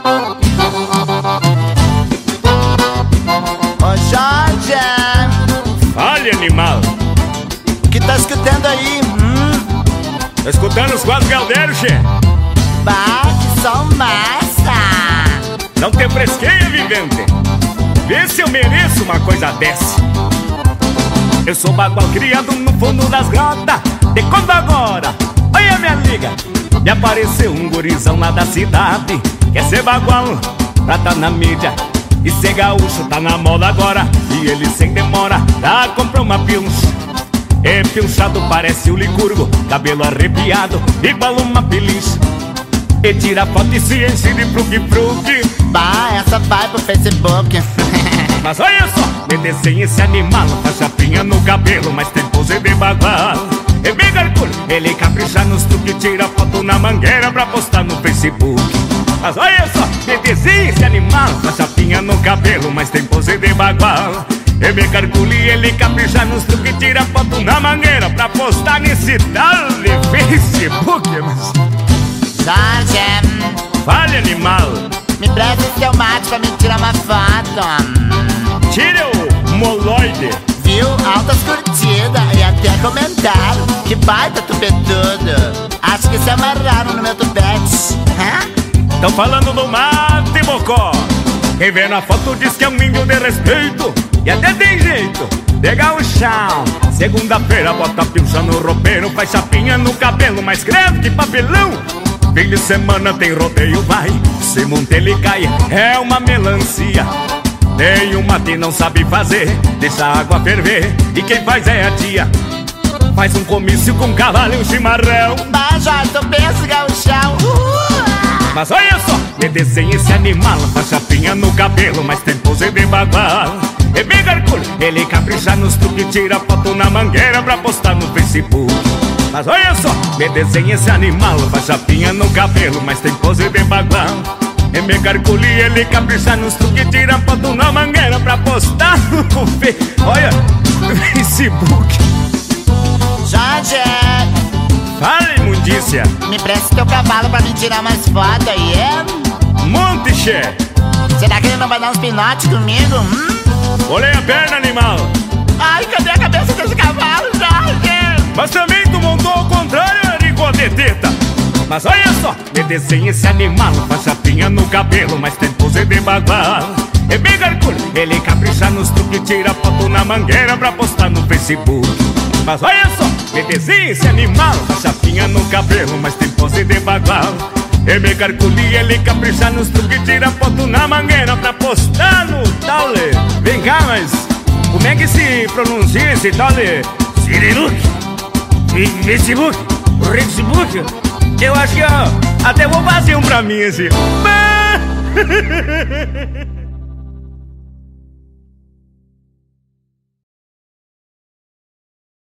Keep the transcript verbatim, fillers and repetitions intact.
Ô Jorge, fale, animal. o que tá escutando aí? Hum? Tô escutando os quatro Galdeiros, che. Bah, que som massa! Não te fresqueia, vivente. Vê se eu mereço uma coisa dessa. Eu sou bagual criado no fundo das grotas. De quando agora, olha minha liga, me apareceu um gurizão lá da cidade. Quer ser bagual, pra tá na mídia. E ser gaúcho tá na moda agora. E ele sem demora, já comprou uma pilcha. É pilchado, parece o licurgo, cabelo arrepiado, igual uma pilincha. E tira foto e se enche de fruque-fruque. Bah, essa vai pro Facebook. Mas olha só, me desenha esse animal, faz chapinha no cabelo, mas tem pose de bagual. É bem gargulho, ele capricha nos truques, tira foto na mangueira pra postar no Facebook. Mas olha só, me desenha esse animal, faz chapinha no cabelo, mas tem pose de bagual. É bem gargulho, ele capricha nos truques, tira foto na mangueira pra postar nesse tal de Facebook. Mas... Jorge, fale, animal. me presta esse teu mate pra me tirar uma foto. Tire o moloide. Viu? Altas curtidas e até comentaram. Que baita tupetudo. Acho que se amarraram no meu tupete. Hã? Tão falando do mate, bocó. Quem vê na foto diz que é um índio de respeito. E até tem jeito de gauchão. Segunda-feira bota pilcha no roupeiro, faz chapinha no cabelo, mais grave que papelão. Fim de semana tem rodeio, vai, se monta ele cai, é uma melancia. Tem um mate não sabe fazer, deixa a água ferver, e quem faz é a tia. Faz um comício com cavalo e um chimarrão. Bah, Jorge, tu pensa gauchão. Uh! Mas olha só, me desenha esse animal, faz chapinha no cabelo, mas tem pose de bagual. É bem gargulho, ele capricha nos truques, tira foto na mangueira pra postar no Facebook. Mas olha só, me desenha esse animal, faz chapinha no cabelo, mas tem pose de bagual. É bem gargulho, ele capricha nos truques, tira foto na mangueira pra postar no fe... Olha, no Facebook. Jorge, Fala, imundícia. me presta teu cavalo pra me tirar umas fotos aí, é? Monte, che. Será que ele não vai dar uns pinotes comigo? Hum? Olhei a perna, animal. Ai, cadê a cabeça desse cavalo, Jorge? Mas também tu montou ao contrário, rigodeteta. Mas olha só, me desenha esse animal, faz chapinha no cabelo, mas tem pose de bagual. É bem gargulho, ele capricha nos truques, tira foto na mangueira pra postar no Facebook. Mas olha só, me desenha esse animal, faz chapinha no cabelo, mas tem pose de bagual. É bem gargulho, ele capricha nos truques, tira foto na mangueira pra postar no tal. Vem cá, mas como é que se pronuncia esse tal de Ciriluk? Facebook? Facebook? Eu acho que ó, até vou fazer um pra mim assim.